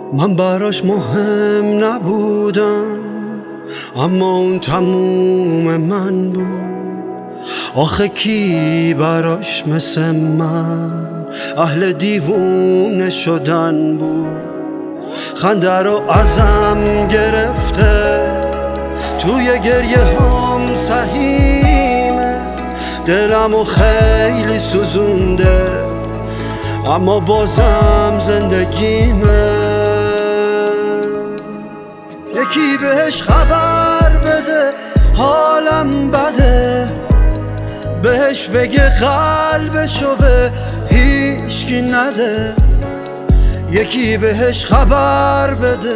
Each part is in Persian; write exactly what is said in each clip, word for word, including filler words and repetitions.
من براش مهم نبودم، اما اون تموم من بود. آخه کی براش مثل من اهل دیوونه شدن بود؟ خنده رو ازم گرفته، توی گریه هم سهیمه. دلمو خیلی سوزونده، اما بازم زندگیمه. یکی بهش خبر بده حالم بده، بهش بگه قلبشو به هیچکی نده. یکی بهش خبر بده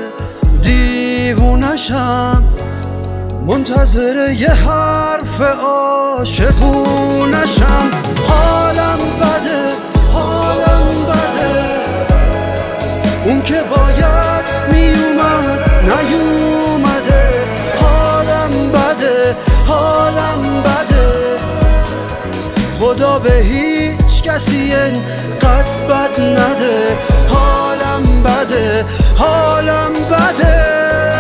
دیوونشم، منتظر یه حرف عاشقونشم. حالم بده حالم بده، اون که باید میومد نیومده. حالم بده حالم بده، خدا به هیچ کسی اینقدر بد نده. حالم بده حالم بده.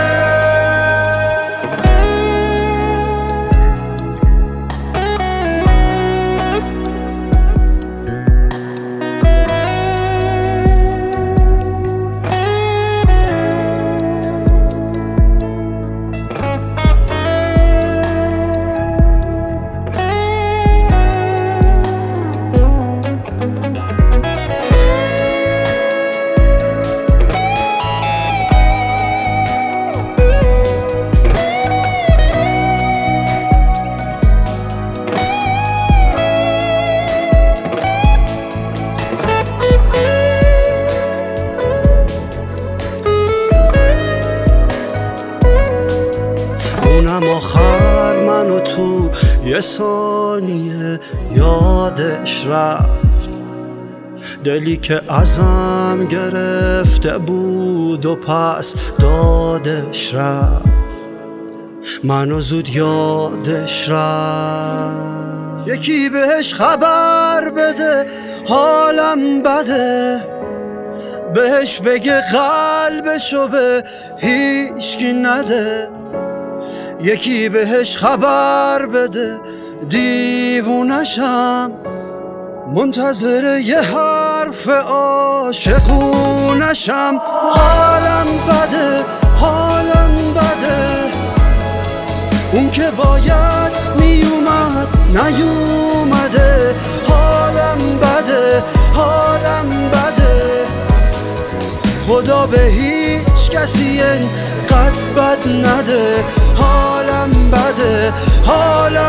اونم آخر منو تو یه ثانیه یادش رفت. دلی که ازم گرفته بود و پس دادش رفت. منو زود یادش رفت. یکی بهش خبر بده حالم بده، بهش بگه قلبشو به هیچکی نده. یکی بهش خبر بده دیوونشم، منتظر یه حرف عاشقونشم. حالم بده حالم بده، اون که باید میومد نیومده. حالم بده حالم بده، خدا به هیچ کسی اینقدر بد نده. حالم بده حالم